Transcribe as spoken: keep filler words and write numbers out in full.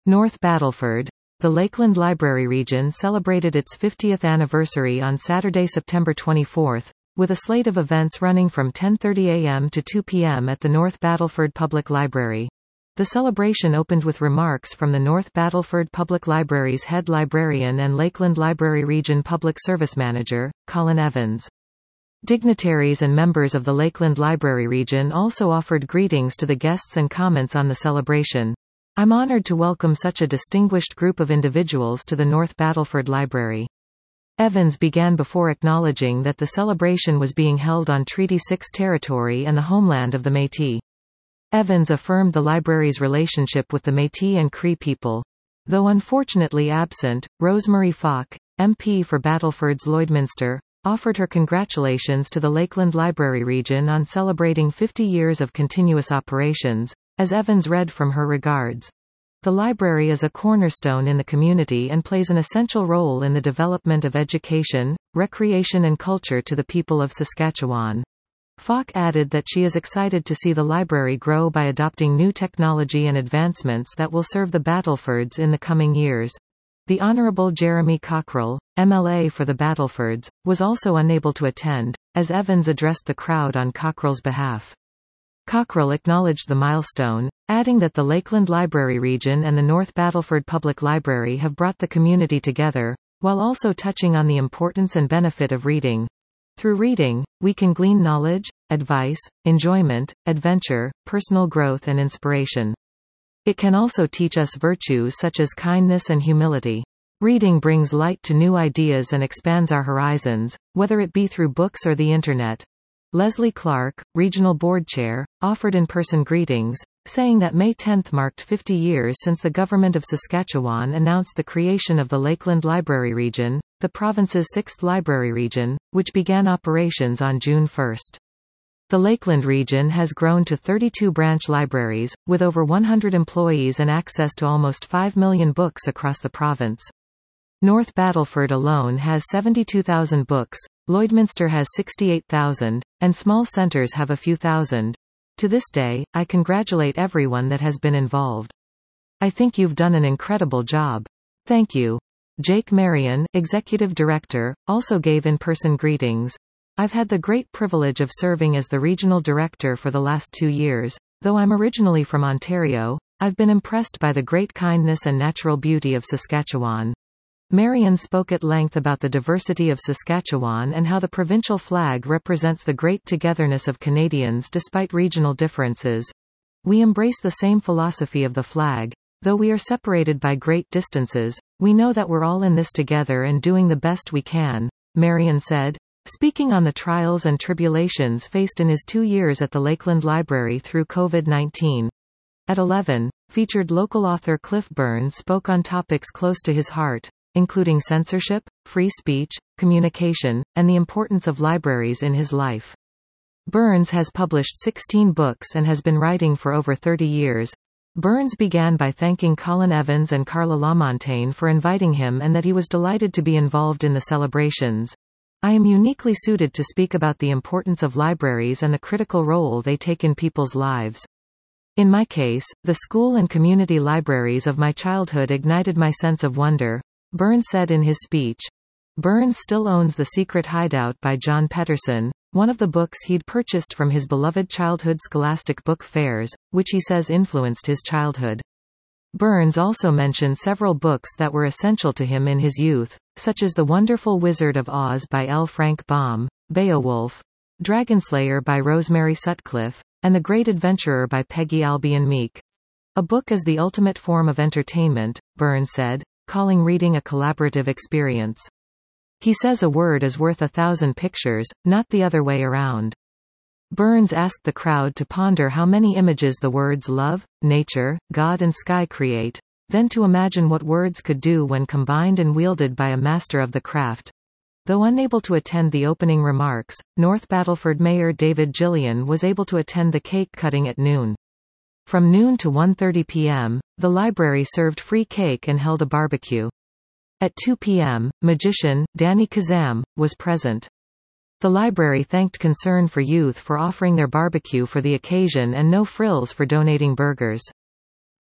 North Battleford. The Lakeland Library Region celebrated its fiftieth anniversary on Saturday, September twenty-fourth, with a slate of events running from ten thirty a m to two p m at the North Battleford Public Library. The celebration opened with remarks from the North Battleford Public Library's head librarian and Lakeland Library Region Public Service Manager, Colin Evans. Dignitaries and members of the Lakeland Library Region also offered greetings to the guests and comments on the celebration. I'm honored to welcome such a distinguished group of individuals to the North Battleford Library. Evans began before acknowledging that the celebration was being held on Treaty six territory and the homeland of the Métis. Evans affirmed the library's relationship with the Métis and Cree people. Though unfortunately absent, Rosemary Falk, M P for Battleford's Lloydminster, offered her congratulations to the Lakeland Library Region on celebrating fifty years of continuous operations, as Evans read from her regards. The library is a cornerstone in the community and plays an essential role in the development of education, recreation and culture to the people of Saskatchewan. Falk added that she is excited to see the library grow by adopting new technology and advancements that will serve the Battlefords in the coming years. The Honourable Jeremy Cockrell, M L A for the Battlefords, was also unable to attend, as Evans addressed the crowd on Cockrell's behalf. Cockrell acknowledged the milestone, adding that the Lakeland Library Region and the North Battleford Public Library have brought the community together, while also touching on the importance and benefit of reading. Through reading, we can glean knowledge, advice, enjoyment, adventure, personal growth and inspiration. It can also teach us virtues such as kindness and humility. Reading brings light to new ideas and expands our horizons, whether it be through books or the Internet. Leslie Clark, Regional Board Chair, offered in-person greetings, saying that May tenth marked fifty years since the Government of Saskatchewan announced the creation of the Lakeland Library Region, the province's sixth library region, which began operations on June first. The Lakeland region has grown to thirty-two branch libraries, with over one hundred employees and access to almost five million books across the province. North Battleford alone has seventy-two thousand books, Lloydminster has sixty-eight thousand, and small centres have a few thousand. To this day, I congratulate everyone that has been involved. I think you've done an incredible job. Thank you. Jake Marion, Executive Director, also gave in-person greetings. I've had the great privilege of serving as the Regional Director for the last two years. Though I'm originally from Ontario, I've been impressed by the great kindness and natural beauty of Saskatchewan. Marion spoke at length about the diversity of Saskatchewan and how the provincial flag represents the great togetherness of Canadians despite regional differences. We embrace the same philosophy of the flag. Though we are separated by great distances, we know that we're all in this together and doing the best we can, Marion said, speaking on the trials and tribulations faced in his two years at the Lakeland Library through COVID nineteen. At eleven, featured local author Cliff Burns spoke on topics close to his heart, including censorship, free speech, communication, and the importance of libraries in his life. Burns has published sixteen books and has been writing for over thirty years. Burns began by thanking Colin Evans and Carla Lamontagne for inviting him and that he was delighted to be involved in the celebrations. I am uniquely suited to speak about the importance of libraries and the critical role they take in people's lives. In my case, the school and community libraries of my childhood ignited my sense of wonder, Burns said in his speech. Burns still owns The Secret Hideout by John Petterson, one of the books he'd purchased from his beloved childhood scholastic book fairs, which he says influenced his childhood. Burns also mentioned several books that were essential to him in his youth, such as The Wonderful Wizard of Oz by L. Frank Baum, Beowulf, Dragonslayer by Rosemary Sutcliffe, and The Great Adventurer by Peggy Albion Meek. A book is the ultimate form of entertainment, Burns said, calling reading a collaborative experience. He says a word is worth a thousand pictures, not the other way around. Burns asked the crowd to ponder how many images the words love, nature, God and sky create, then to imagine what words could do when combined and wielded by a master of the craft. Though unable to attend the opening remarks, North Battleford Mayor David Gillian was able to attend the cake cutting at noon. From noon to one thirty p m, the library served free cake and held a barbecue. At two p m, magician, Danny Kazam, was present. The library thanked Concern for Youth for offering their barbecue for the occasion and No Frills for donating burgers.